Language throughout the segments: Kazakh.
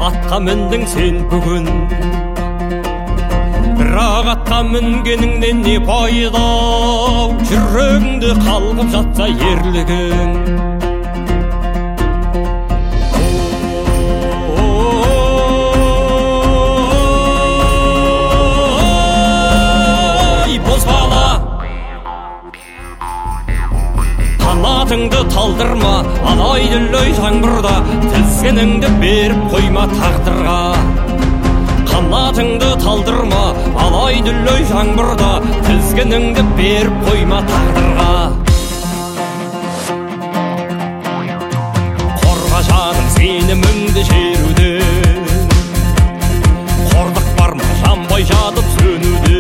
атқа міндің сен бүгін. Бірақ атқа мінгеніңнен не пайда, жүрегіңде қалғып жатса ерлігің. Қанатыңды талдырма, алай-дүлей жаңбырда, тізгініңді беріп қойма тағдырға. Қанатыңды талдырма, алай-дүлей жаңбырда, тізгініңді беріп қойма тағдырға. Қорға жаным сеніміңді жеруде, қордық бар ма жанбай жатып сөнуде.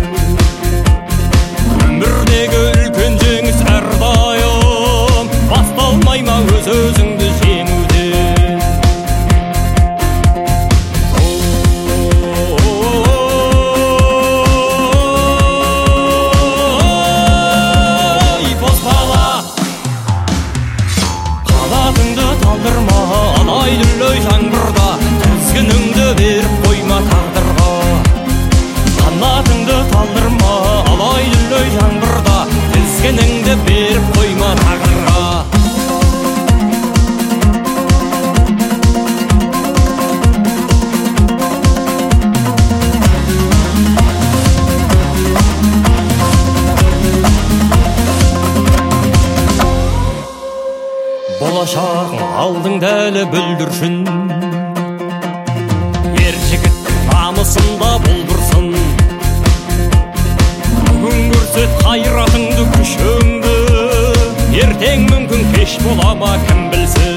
Өмірдегі үлкен жеңіс әрдайым басталмай ма өз-өзіңді жеңуде. Ой, бозбала, қанатыңды талдырма, алай-дүлей жаңбырда, тізгініңді беріп қойма тағдырға. Қанатыңды талдырма, алай-дүлей жаңбырда, тізгініңді беріп қойма тағдырға. Болашағың алдыңда әлі бүлдіршін, ер жігіттің намысында бұлбұрсын. Бүгін көрсет қайратыңды күшіңді, ертең мүмкін кеш бола ма кім білсін.